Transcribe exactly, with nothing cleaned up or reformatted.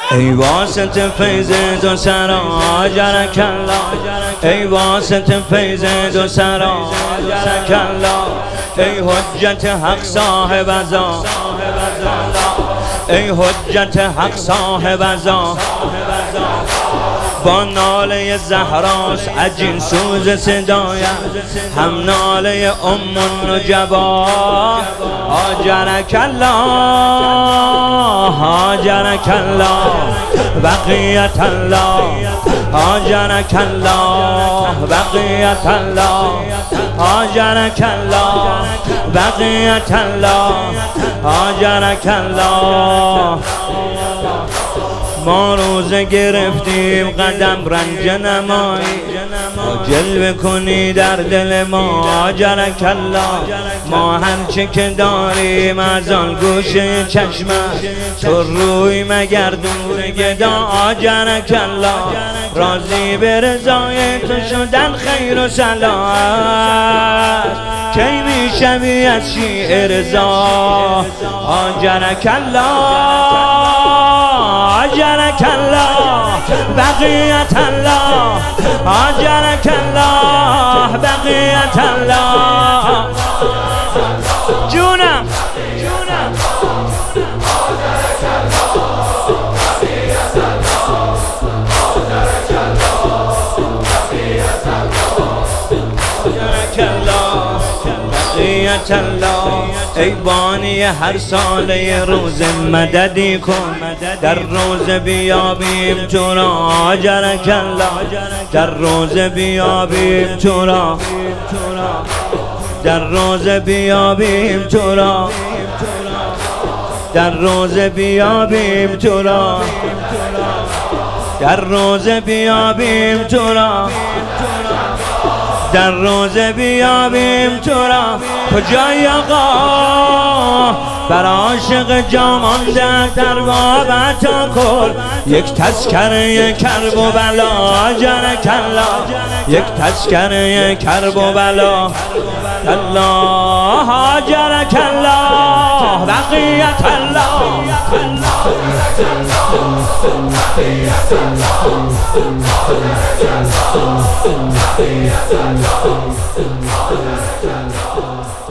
ای واسط فیض دو سرا جرک الله، ای واسط فیض دو سرا جرک الله، ای حجت حق صاحب ازا، ای حجت حق صاحب ازا. با ناله زهراست عجین سوز صدایم، هم ناله ام النجبا. هاجرک الله، هاجرک الله، بقیت الله، هاجرک الله، بقیت الله، هاجرک الله، بقیت الله، هاجرک الله. ما روزه گرفتیم قدم رنج نمایی، جلوه کنی در دل ما. هاجرک الله، ما هرچه که داریم از آن گوشه چشمت، تو روی مگردون گدا. هاجرک الله، راضی به رضای تو شدن خیر و صلاح، کی میشوی از شیعه رضا. هاجرک الله، هاجرک الله، بقیت الله، هاجرک الله، بقیت الله. جونم جونم بقیت الله. ای بانی هر ساله روز مددی کن، در روز بیابیم تو را. هاجرک الله، در روز بیابیم تو را، در روز بیابیم تو را، در روز بیابیم تو را، در روز بیابیم تو را، در روز بیابیم تو را. کجای آقا بر عاشق جا مانده در بابت کل، یک تذکره کرب و بلا. هاجرک الله، یک تذکره کرب و بلا. الله، هاجرک الله، بقیت الله. Yes,